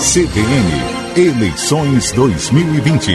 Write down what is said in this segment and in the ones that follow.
CBN, eleições 2020.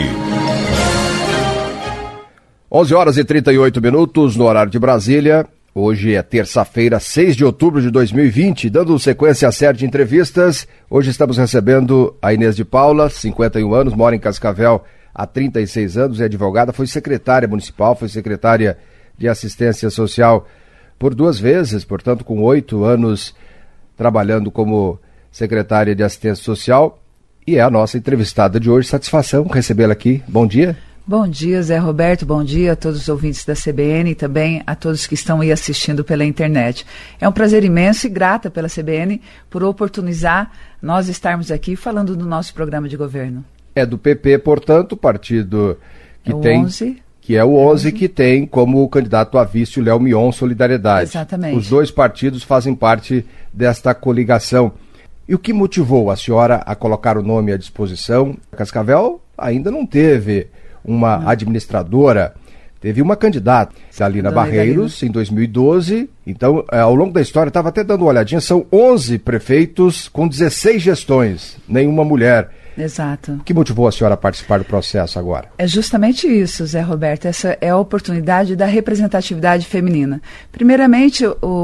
11h38 no horário de Brasília. Hoje é terça-feira, 6 de outubro de 2020, dando sequência à série de entrevistas. Hoje estamos recebendo a Inês de Paula, 51 anos, mora em Cascavel há 36 anos, é advogada, foi secretária municipal, foi secretária de assistência social por 2 vezes, portanto com 8 anos trabalhando como secretária de assistência social, e é a nossa entrevistada de hoje. Satisfação recebê-la aqui. Bom dia. Bom dia, Zé Roberto, bom dia a todos os ouvintes da CBN e também a todos que estão aí assistindo pela internet. É um prazer imenso e grata pela CBN por oportunizar nós estarmos aqui falando do nosso programa de governo. É do PP, portanto, partido que tem... 11. Que é o 11, que tem como candidato a vice o Léo Mion, Solidariedade. Exatamente. Os 2 partidos fazem parte desta coligação. E o que motivou a senhora a colocar o nome à disposição? Cascavel ainda não teve uma administradora, teve uma candidata, Zalina Barreiros, em 2012. Então, ao longo da história, estava até dando uma olhadinha, são 11 prefeitos com 16 gestões, nenhuma mulher. Exato. O que motivou a senhora a participar do processo agora? É justamente isso, Zé Roberto, essa é a oportunidade da representatividade feminina. Primeiramente,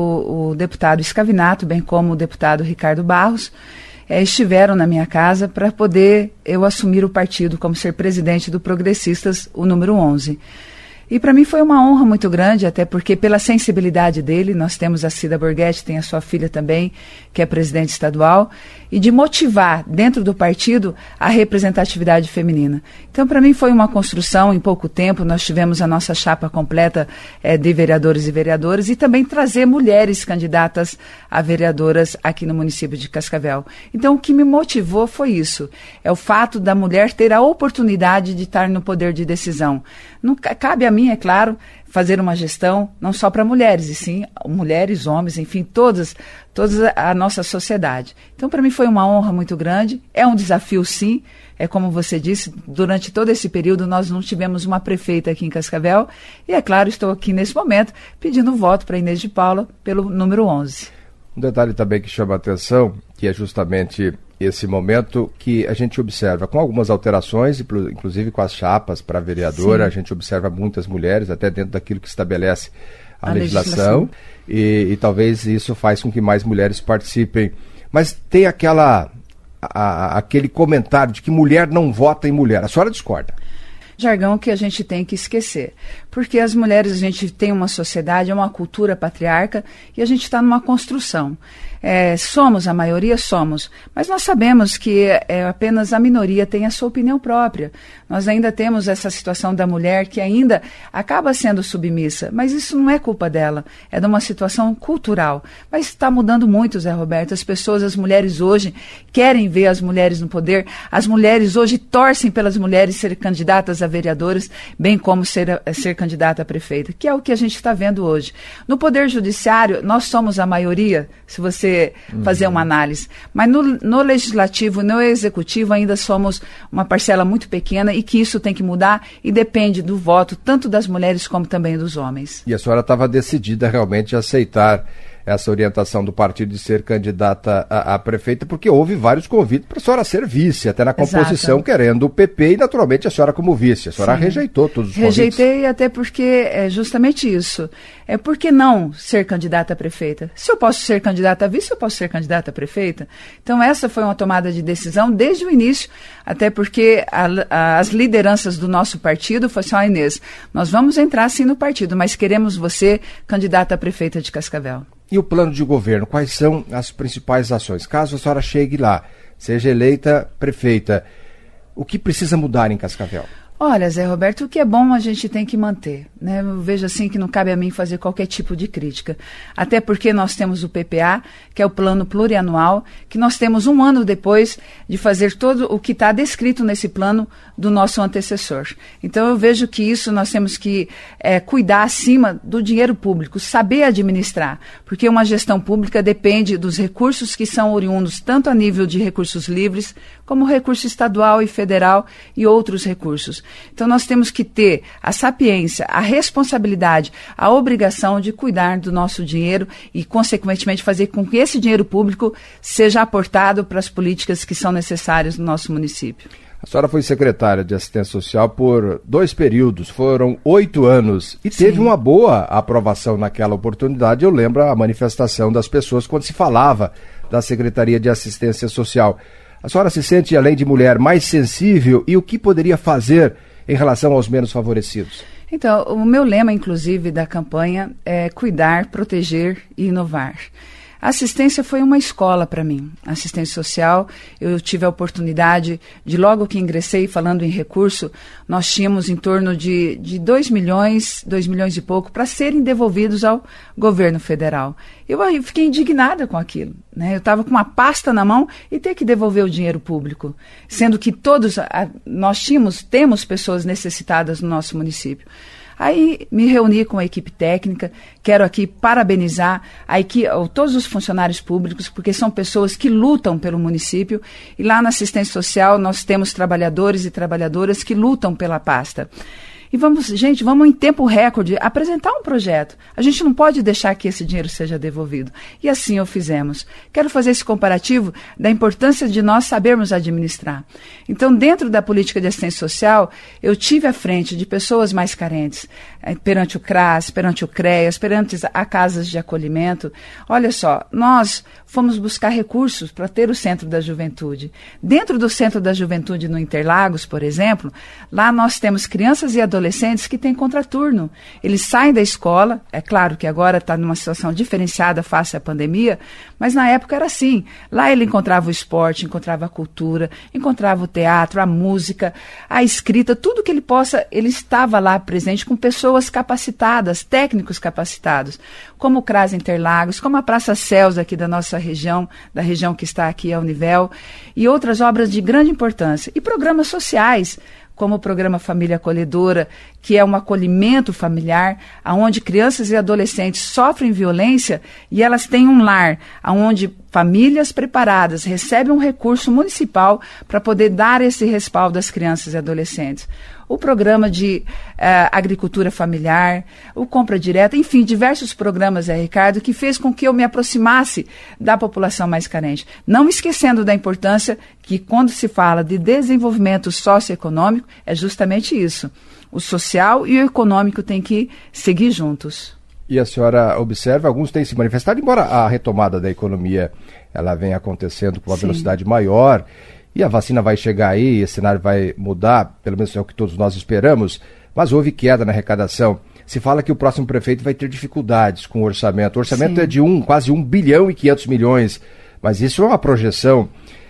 o deputado Scavinato, bem como o deputado Ricardo Barros, estiveram na minha casa para poder eu assumir o partido como ser presidente do Progressistas, o número 11. E para mim foi uma honra muito grande, até porque pela sensibilidade dele, nós temos a Cida Borghetti, tem a sua filha também, que é presidente estadual, e de motivar dentro do partido a representatividade feminina. Então, para mim foi uma construção, em pouco tempo, nós tivemos a nossa chapa completa de vereadores e vereadoras, e também trazer mulheres candidatas a vereadoras aqui no município de Cascavel. Então, o que me motivou foi isso, é o fato da mulher ter a oportunidade de estar no poder de decisão. Não cabe a mim, é claro, fazer uma gestão não só para mulheres, e sim mulheres, homens, enfim, toda a nossa sociedade. Então, para mim foi uma honra muito grande, é um desafio sim, é como você disse, durante todo esse período nós não tivemos uma prefeita aqui em Cascavel, e é claro, estou aqui nesse momento pedindo voto para Inês de Paula pelo número 11. Um detalhe também que chama a atenção, que é justamente esse momento que a gente observa, com algumas alterações, inclusive com as chapas para vereadora, sim, a gente observa muitas mulheres, até dentro daquilo que estabelece a legislação. E talvez isso faz com que mais mulheres participem. Mas tem aquele comentário de que mulher não vota em mulher. A senhora discorda? Jargão que a gente tem que esquecer, porque as mulheres, a gente tem uma sociedade, é uma cultura patriarca e a gente está numa construção. Somos, a maioria somos, mas nós sabemos que apenas a minoria tem a sua opinião própria. Nós ainda temos essa situação da mulher que ainda acaba sendo submissa, mas isso não é culpa dela, é de uma situação cultural. Mas está mudando muito, Zé Roberto, as mulheres hoje querem ver as mulheres no poder, as mulheres hoje torcem pelas mulheres serem candidatas a vereadoras, bem como ser candidata a prefeita, que é o que a gente está vendo hoje. No Poder Judiciário, nós somos a maioria, se você fazer uma análise, mas no Legislativo, no Executivo, ainda somos uma parcela muito pequena e que isso tem que mudar e depende do voto, tanto das mulheres como também dos homens. E a senhora estava decidida realmente a aceitar essa orientação do partido de ser candidata a prefeita, porque houve vários convites para a senhora ser vice, até na composição, exato, querendo o PP e naturalmente a senhora como vice. A senhora, sim, rejeitou todos os convites. Rejeitei até porque é justamente isso. Por que não ser candidata a prefeita? Se eu posso ser candidata a vice, eu posso ser candidata a prefeita. Então essa foi uma tomada de decisão desde o início, até porque as lideranças do nosso partido foram assim, Inês, nós vamos entrar sim no partido, mas queremos você candidata a prefeita de Cascavel. E o plano de governo, quais são as principais ações? Caso a senhora chegue lá, seja eleita prefeita, o que precisa mudar em Cascavel? Olha, Zé Roberto, o que é bom a gente tem que manter, né? Eu vejo assim que não cabe a mim fazer qualquer tipo de crítica. Até porque nós temos o PPA, que é o plano plurianual, que nós temos 1 ano depois de fazer todo o que está descrito nesse plano do nosso antecessor. Então eu vejo que isso nós temos que cuidar acima do dinheiro público, saber administrar, porque uma gestão pública depende dos recursos que são oriundos tanto a nível de recursos livres, como recurso estadual e federal e outros recursos. Então nós temos que ter a sapiência, a responsabilidade, a obrigação de cuidar do nosso dinheiro e, consequentemente, fazer com que esse dinheiro público seja aportado para as políticas que são necessárias no nosso município. A senhora foi secretária de Assistência Social por 2 períodos, foram 8 anos, e teve uma boa aprovação naquela oportunidade. Eu lembro a manifestação das pessoas quando se falava da Secretaria de Assistência Social. A senhora se sente, além de mulher, mais sensível, e o que poderia fazer em relação aos menos favorecidos? Então, o meu lema, inclusive, da campanha é cuidar, proteger e inovar. A assistência foi uma escola para mim. A assistência social, eu tive a oportunidade de, logo que ingressei, falando em recurso, nós tínhamos em torno de 2 milhões e pouco para serem devolvidos ao governo federal. Eu fiquei indignada com aquilo, né? Eu estava com uma pasta na mão e ter que devolver o dinheiro público, sendo que nós temos pessoas necessitadas no nosso município. Aí me reuni com a equipe técnica, quero aqui parabenizar todos os funcionários públicos, porque são pessoas que lutam pelo município, e lá na assistência social nós temos trabalhadores e trabalhadoras que lutam pela pasta. E vamos em tempo recorde apresentar um projeto. A gente não pode deixar que esse dinheiro seja devolvido. E assim o fizemos. Quero fazer esse comparativo da importância de nós sabermos administrar. Então, dentro da política de assistência social, eu tive à frente de pessoas mais carentes, perante o CRAS, perante o CREAS, perante as casas de acolhimento. Olha só, nós fomos buscar recursos para ter o Centro da Juventude. Dentro do Centro da Juventude no Interlagos, por exemplo, lá nós temos crianças e adolescentes que têm contraturno. Eles saem da escola, é claro que agora está numa situação diferenciada face à pandemia, mas na época era assim. Lá ele encontrava o esporte, encontrava a cultura, encontrava o teatro, a música, a escrita, tudo que ele estava lá presente com pessoas capacitadas, técnicos capacitados, como o CRAS Interlagos, como a Praça Céus aqui da nossa região, da região que está aqui a Univel, e outras obras de grande importância. E programas sociais, como o programa Família Acolhedora, que é um acolhimento familiar, onde crianças e adolescentes sofrem violência e elas têm um lar, onde famílias preparadas recebem um recurso municipal para poder dar esse respaldo às crianças e adolescentes. O programa de agricultura familiar, o Compra Direta, enfim, diversos programas, Ricardo, que fez com que eu me aproximasse da população mais carente. Não esquecendo da importância que, quando se fala de desenvolvimento socioeconômico, é justamente isso. O social e o econômico têm que seguir juntos. E a senhora observa, alguns têm se manifestado, embora a retomada da economia ela venha acontecendo com uma velocidade maior, e a vacina vai chegar aí, esse cenário vai mudar, pelo menos é o que todos nós esperamos, mas houve queda na arrecadação. Se fala que o próximo prefeito vai ter dificuldades com o orçamento. O orçamento é de quase 1 bilhão e 500 milhões, mas isso é uma projeção.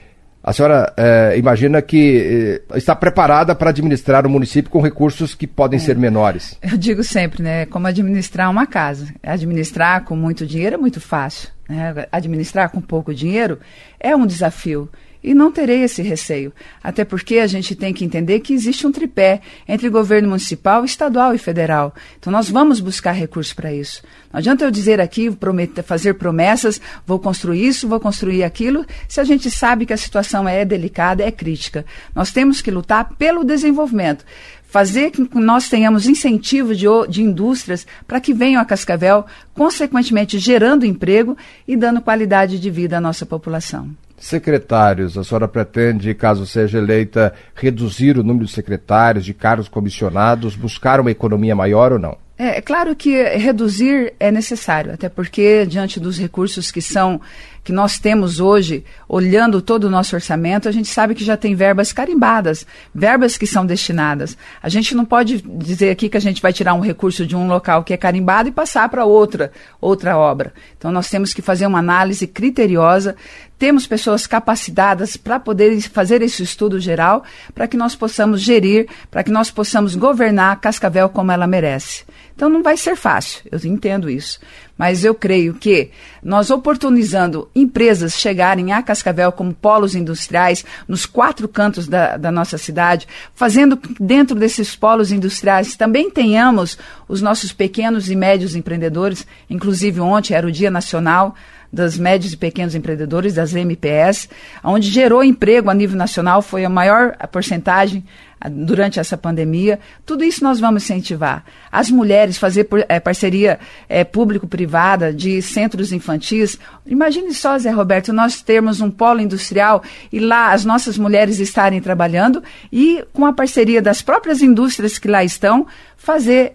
A senhora imagina que está preparada para administrar o município com recursos que podem ser menores? Eu digo sempre, né, como administrar uma casa. Administrar com muito dinheiro é muito fácil, né? Administrar com pouco dinheiro é um desafio. E não terei esse receio, até porque a gente tem que entender que existe um tripé entre governo municipal, estadual e federal. Então nós vamos buscar recursos para isso. Não adianta eu dizer aqui, fazer promessas, vou construir isso, vou construir aquilo, se a gente sabe que a situação é delicada, é crítica. Nós temos que lutar pelo desenvolvimento. Fazer com que nós tenhamos incentivo de indústrias para que venham a Cascavel, consequentemente gerando emprego e dando qualidade de vida à nossa população. Secretários, a senhora pretende, caso seja eleita, reduzir o número de secretários, de cargos comissionados, buscar uma economia maior ou não? É claro que reduzir é necessário, até porque diante dos recursos que nós temos hoje, olhando todo o nosso orçamento, a gente sabe que já tem verbas carimbadas, verbas que são destinadas. A gente não pode dizer aqui que a gente vai tirar um recurso de um local que é carimbado e passar para outra obra. Então nós temos que fazer uma análise criteriosa, temos pessoas capacitadas para poder fazer esse estudo geral, para que nós possamos gerir, para que nós possamos governar Cascavel como ela merece. Então não vai ser fácil, eu entendo isso. Mas eu creio que nós oportunizando empresas chegarem a Cascavel como polos industriais nos 4 cantos da nossa cidade, fazendo que dentro desses polos industriais também tenhamos os nossos pequenos e médios empreendedores. Inclusive ontem era o Dia Nacional das Médios e Pequenos Empreendedores, das MPS, onde gerou emprego a nível nacional, foi a maior porcentagem durante essa pandemia. Tudo isso nós vamos incentivar. As mulheres fazer parceria público-privada de centros infantis. Imagine só, Zé Roberto, nós termos um polo industrial e lá as nossas mulheres estarem trabalhando e com a parceria das próprias indústrias que lá estão, fazer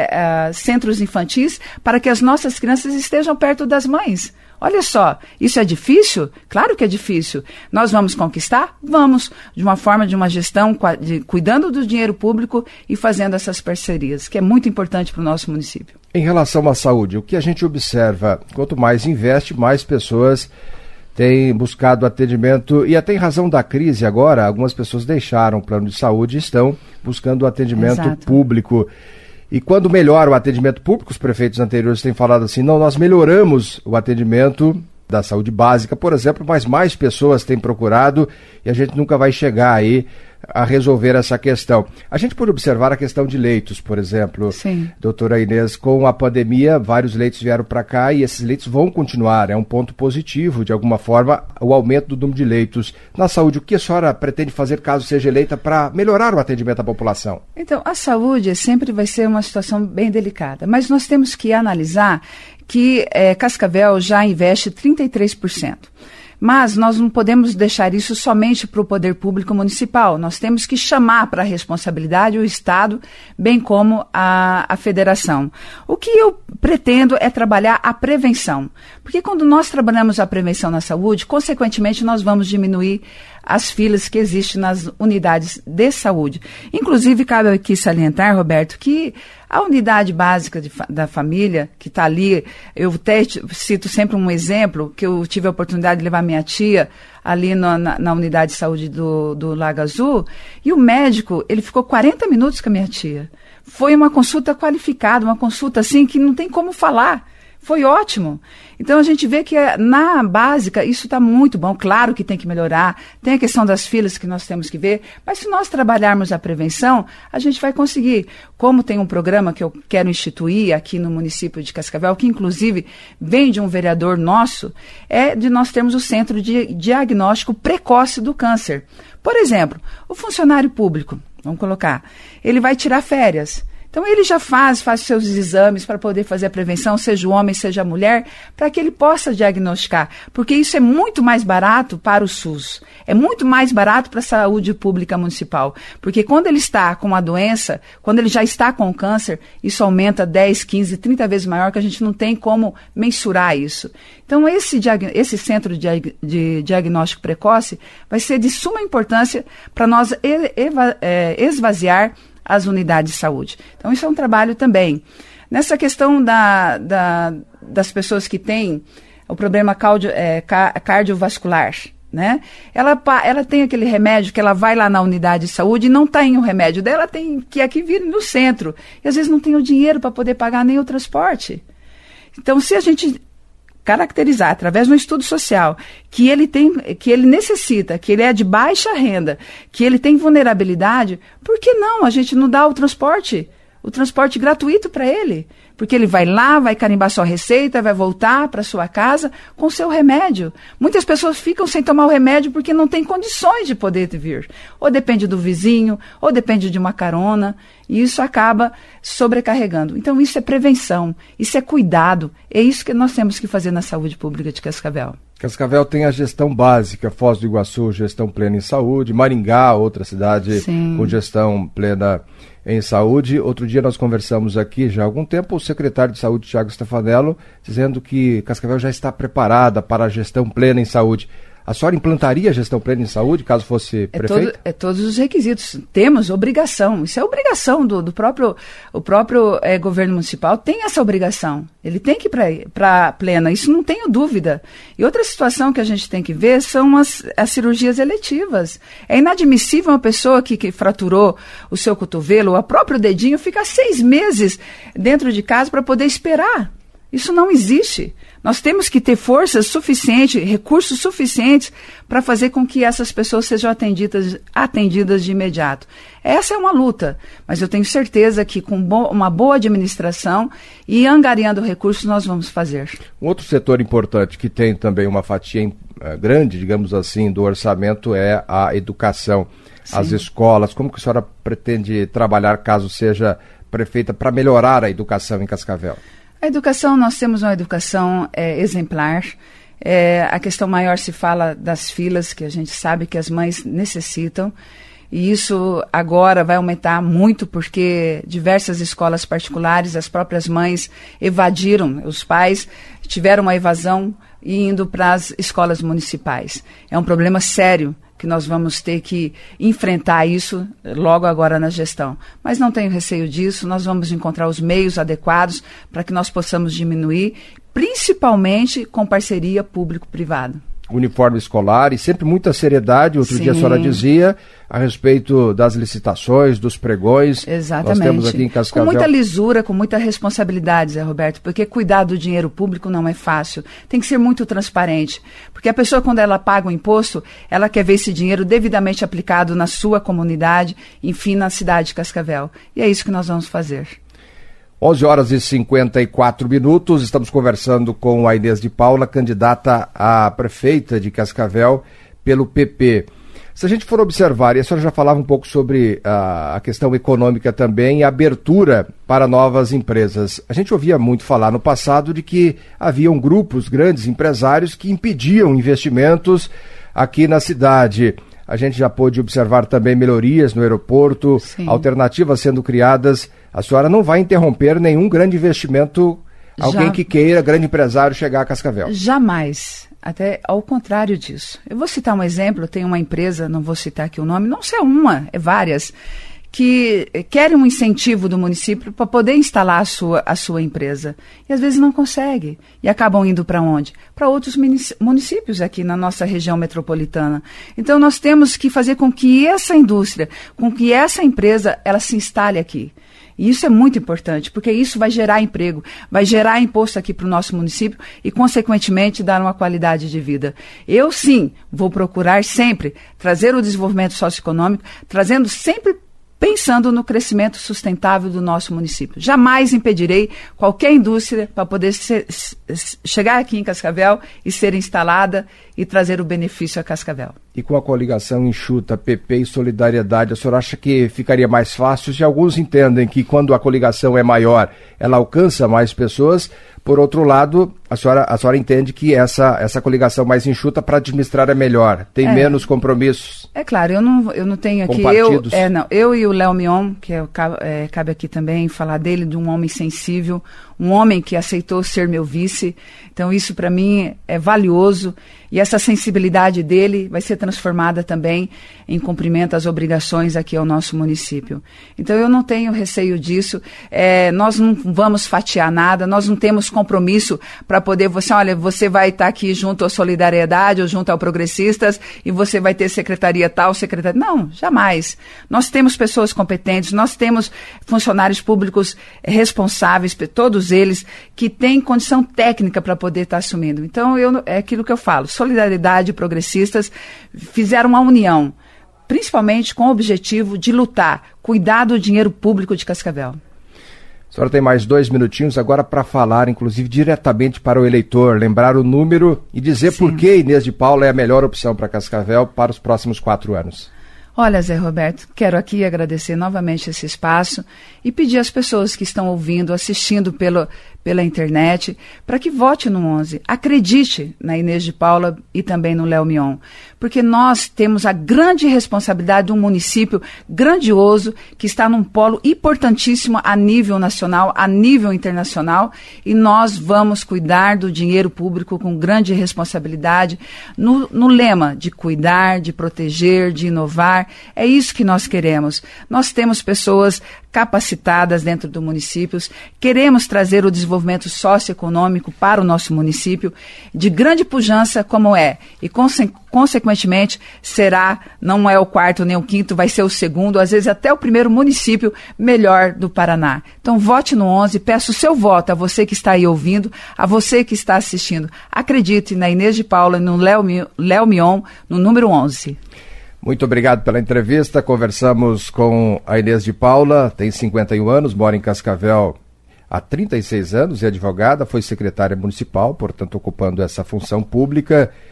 centros infantis para que as nossas crianças estejam perto das mães. Olha só, isso é difícil? Claro que é difícil. Nós vamos conquistar? Vamos, de uma forma de uma gestão, cuidando do dinheiro público e fazendo essas parcerias, que é muito importante para o nosso município. Em relação à saúde, o que a gente observa, quanto mais investe, mais pessoas têm buscado atendimento, e até em razão da crise agora, algumas pessoas deixaram o plano de saúde e estão buscando o atendimento público. E quando melhora o atendimento público, os prefeitos anteriores têm falado assim, não, nós melhoramos o atendimento da saúde básica, por exemplo, mas mais pessoas têm procurado e a gente nunca vai chegar aí a resolver essa questão. A gente pode observar a questão de leitos, por exemplo. Sim. Doutora Inês, com a pandemia, vários leitos vieram para cá e esses leitos vão continuar. É um ponto positivo, de alguma forma, o aumento do número de leitos. Na saúde, o que a senhora pretende fazer caso seja eleita para melhorar o atendimento à população? Então, a saúde sempre vai ser uma situação bem delicada, mas nós temos que analisar que Cascavel já investe 33%. Mas nós não podemos deixar isso somente para o poder público municipal. Nós temos que chamar para a responsabilidade o Estado, bem como a federação. O que eu pretendo é trabalhar a prevenção. Porque quando nós trabalhamos a prevenção na saúde, consequentemente nós vamos diminuir as filas que existem nas unidades de saúde. Inclusive, cabe aqui salientar, Roberto, que a unidade básica da família, que está ali, eu até cito sempre um exemplo, que eu tive a oportunidade de levar minha tia ali na unidade de saúde do Lago Azul, e o médico, ele ficou 40 minutos com a minha tia. Foi uma consulta qualificada, uma consulta assim que não tem como falar. Foi ótimo. Então, a gente vê que na básica isso está muito bom. Claro que tem que melhorar, tem a questão das filas que nós temos que ver, mas se nós trabalharmos a prevenção, a gente vai conseguir. Como tem um programa que eu quero instituir aqui no município de Cascavel, que inclusive vem de um vereador nosso, é de nós termos o Centro de Diagnóstico Precoce do Câncer. Por exemplo, o funcionário público, vamos colocar, ele vai tirar férias. Então, ele já faz seus exames para poder fazer a prevenção, seja o homem, seja a mulher, para que ele possa diagnosticar. Porque isso é muito mais barato para o SUS. É muito mais barato para a saúde pública municipal. Porque quando ele está com a doença, quando ele já está com o câncer, isso aumenta 10, 15, 30 vezes maior, que a gente não tem como mensurar isso. Então, esse centro de diagnóstico precoce vai ser de suma importância para nós esvaziar as unidades de saúde. Então, isso é um trabalho também. Nessa questão das pessoas que têm o problema cardiovascular, né? Ela tem aquele remédio que ela vai lá na unidade de saúde e não tem o remédio dela, tem que aqui vir no centro. E às vezes não tem o dinheiro para poder pagar nem o transporte. Então, se a gente caracterizar através de um estudo social que ele necessita, que ele é de baixa renda, que ele tem vulnerabilidade, por que não a gente não dá o transporte gratuito para ele? Porque ele vai lá, vai carimbar sua receita, vai voltar para sua casa com seu remédio. Muitas pessoas ficam sem tomar o remédio porque não tem condições de poder vir. Ou depende do vizinho, ou depende de uma carona, e isso acaba sobrecarregando. Então, isso é prevenção, isso é cuidado, é isso que nós temos que fazer na saúde pública de Cascavel. Cascavel tem a gestão básica, Foz do Iguaçu, gestão plena em saúde, Maringá, outra cidade com gestão plena em saúde. Outro dia nós conversamos aqui, já há algum tempo, o secretário de saúde, Thiago Stefanello, dizendo que Cascavel já está preparada para a gestão plena em saúde. A senhora implantaria a gestão plena em saúde, caso fosse prefeito? Todos os requisitos. Temos obrigação. Isso é obrigação do próprio governo municipal. Tem essa obrigação. Ele tem que ir para plena. Isso não tenho dúvida. E outra situação que a gente tem que ver são as cirurgias eletivas. É inadmissível uma pessoa que fraturou o seu cotovelo, ou o próprio dedinho, ficar 6 meses dentro de casa para poder esperar. Isso não existe. Nós temos que ter forças suficientes, recursos suficientes para fazer com que essas pessoas sejam atendidas de imediato. Essa é uma luta, mas eu tenho certeza que com uma boa administração e angariando recursos nós vamos fazer. Um outro setor importante que tem também uma fatia grande, digamos assim, do orçamento é a educação. Sim. As escolas. Como que a senhora pretende trabalhar, caso seja prefeita, para melhorar a educação em Cascavel? A educação, nós temos uma educação exemplar. A questão maior se fala das filas, que a gente sabe que as mães necessitam. E isso agora vai aumentar muito, porque diversas escolas particulares, as próprias mães evadiram, os pais tiveram uma evasão indo para as escolas municipais. É um problema sério que nós vamos ter que enfrentar isso logo agora na gestão. Mas não tenho receio disso, nós vamos encontrar os meios adequados para que nós possamos diminuir, principalmente com parceria público-privada. Uniforme escolar e sempre muita seriedade. Outro Sim. dia a senhora dizia a respeito das licitações, dos pregões. Exatamente. Nós temos aqui em Cascavel. Com muita lisura, com muita responsabilidade, Zé Roberto, porque cuidar do dinheiro público não é fácil. Tem que ser muito transparente, porque a pessoa, quando ela paga o imposto, ela quer ver esse dinheiro devidamente aplicado na sua comunidade, enfim, na cidade de Cascavel. E é isso que nós vamos fazer. 11h54, estamos conversando com a Inês de Paula, candidata a prefeita de Cascavel pelo PP. Se a gente for observar, e a senhora já falava um pouco sobre a questão econômica também, a abertura para novas empresas. A gente ouvia muito falar no passado de que haviam grupos, grandes empresários, que impediam investimentos aqui na cidade. A gente já pôde observar também melhorias no aeroporto, Sim. alternativas sendo criadas. A senhora não vai interromper nenhum grande investimento, alguém que queira, grande empresário, chegar a Cascavel? Jamais. Até ao contrário disso. Eu vou citar um exemplo, tem uma empresa, não vou citar aqui o nome, não sei uma, é várias, que querem um incentivo do município para poder instalar a sua empresa. E às vezes não consegue. E acabam indo para onde? Para outros municípios aqui na nossa região metropolitana. Então nós temos que fazer com que essa indústria, com que essa empresa, ela se instale aqui. E isso é muito importante, porque isso vai gerar emprego, vai gerar imposto aqui para o nosso município e, consequentemente, dar uma qualidade de vida. Eu, sim, vou procurar sempre trazer o desenvolvimento socioeconômico, trazendo sempre pensando no crescimento sustentável do nosso município. Jamais impedirei qualquer indústria para poder chegar aqui em Cascavel e ser instalada e trazer o benefício a Cascavel. E com a coligação enxuta, PP e Solidariedade, a senhora acha que ficaria mais fácil? Se alguns entendem que quando a coligação é maior, ela alcança mais pessoas, por outro lado, a senhora entende que essa coligação mais enxuta para administrar é melhor, tem menos compromissos. É claro, eu não tenho aqui, eu e o Léo Mion, que cabe aqui também falar dele, de um homem sensível, um homem que aceitou ser meu vice, então isso para mim é valioso, e essa sensibilidade dele vai ser transformada também em cumprimento às obrigações aqui ao nosso município. Então eu não tenho receio disso, nós não vamos fatiar nada, nós não temos compromisso para poder, você vai estar aqui junto à Solidariedade ou junto ao Progressistas e você vai ter secretaria tal, secretaria... Não, jamais. Nós temos pessoas competentes, nós temos funcionários públicos responsáveis, todos eles, que têm condição técnica para poder estar assumindo. Então, é aquilo que eu falo, Solidariedade e Progressistas fizeram uma união, principalmente com o objetivo de lutar, cuidar do dinheiro público de Cascavel. A senhora tem mais 2 minutinhos agora para falar, inclusive, diretamente para o eleitor, lembrar o número e dizer por que Inês de Paula é a melhor opção para Cascavel para os próximos 4 anos. Olha, Zé Roberto, quero aqui agradecer novamente esse espaço e pedir às pessoas que estão ouvindo, assistindo pela internet, para que vote no 11. Acredite na Inês de Paula e também no Léo Mion, porque nós temos a grande responsabilidade de um município grandioso que está num polo importantíssimo a nível nacional, a nível internacional, e nós vamos cuidar do dinheiro público com grande responsabilidade, no lema de cuidar, de proteger, de inovar. É isso que nós queremos. Nós temos pessoas capacitadas dentro do município, queremos trazer o desenvolvimento socioeconômico para o nosso município, de grande pujança como é, e consequentemente não é o 4º nem o 5º, vai ser o 2º, às vezes até o 1º município melhor do Paraná. Então vote no 11, peço o seu voto a você que está aí ouvindo, a você que está assistindo. Acredite na Inês de Paula e no Léo Mion, no número 11. Muito obrigado pela entrevista. Conversamos com a Inês de Paula, tem 51 anos, mora em Cascavel há 36 anos, é advogada, foi secretária municipal, portanto ocupando essa função pública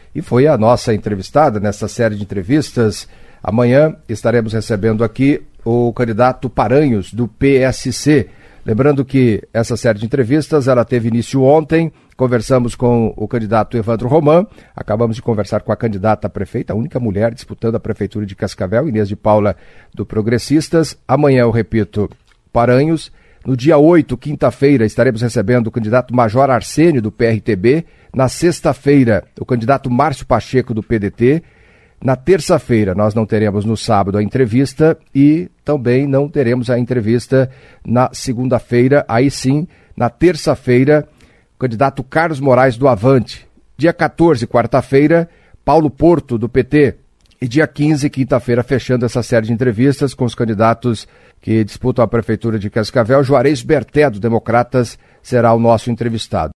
e foi a nossa entrevistada nessa série de entrevistas. Amanhã estaremos recebendo aqui o candidato Paranhos, do PSC. Lembrando que essa série de entrevistas ela teve início ontem, conversamos com o candidato Evandro Roman, acabamos de conversar com a candidata a prefeita, a única mulher disputando a prefeitura de Cascavel, Inês de Paula, do Progressistas. Amanhã, eu repito, Paranhos. No dia 8, quinta-feira, estaremos recebendo o candidato Major Arsênio, do PRTB. Na sexta-feira, o candidato Márcio Pacheco, do PDT. Na terça-feira, nós não teremos no sábado a entrevista e também não teremos a entrevista na segunda-feira. Aí sim, na terça-feira, o candidato Carlos Moraes, do Avante. Dia 14, quarta-feira, Paulo Porto, do PT. E dia 15, quinta-feira, fechando essa série de entrevistas com os candidatos que disputam a prefeitura de Cascavel, Juarez Berté, do Democratas, será o nosso entrevistado.